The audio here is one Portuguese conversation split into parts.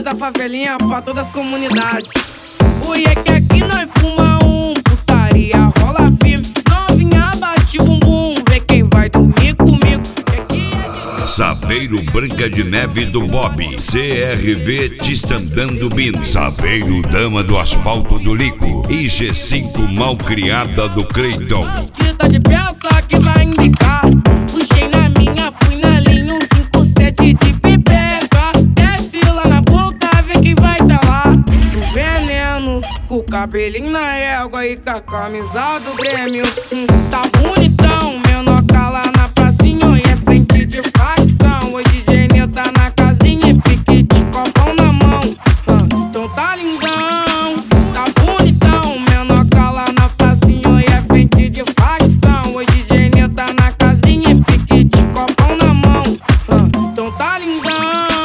nós da favelinha pra todas as comunidades. O é que aqui nós fuma putaria rola firme. Novinha bate o bumbum, vê quem vai dormir comigo. Saveiro Branca de Neve do Bob, CRV Tistandando Bino, Saveiro Dama do Asfalto do Lico e G5 Malcriada do Cleiton. Tá de peça que vai indicar. Puxei na minha, fui na linha 157 de pipeca. Desce lá na boca, vê quem vai tá lá. O veneno, com o cabelinho na égua e com a camisa do Grêmio. Tá bonitão, menor cala na pracinha e é frente de facção. Hoje DJ tá na casinha e pique de copão na mão. Então tá lindão, tá bonitão, menor cala na pracinha e é frente de facção. Hoje DJ tá na casinha e pique de copão na mão. Então tá lindão.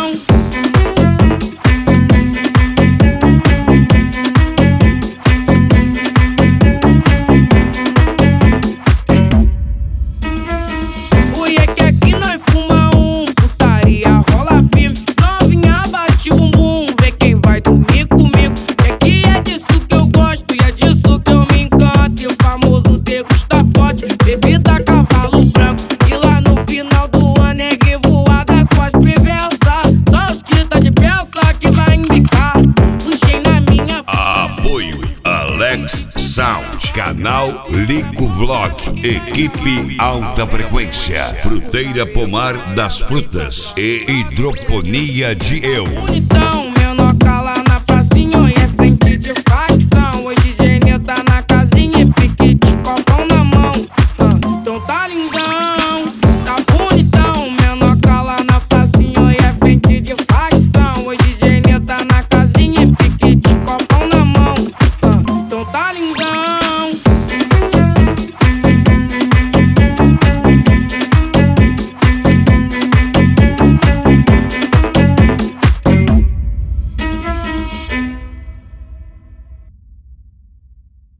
Bebida cavalo branco, e lá no final do ano é que voada com as piversas. Só os que tá de peça que vai indicar. Puxei na minha. Apoio Alex Sound, canal Lico Vlog, equipe Alta Frequência, Fruteira Pomar das Frutas e Hidroponia de Eu.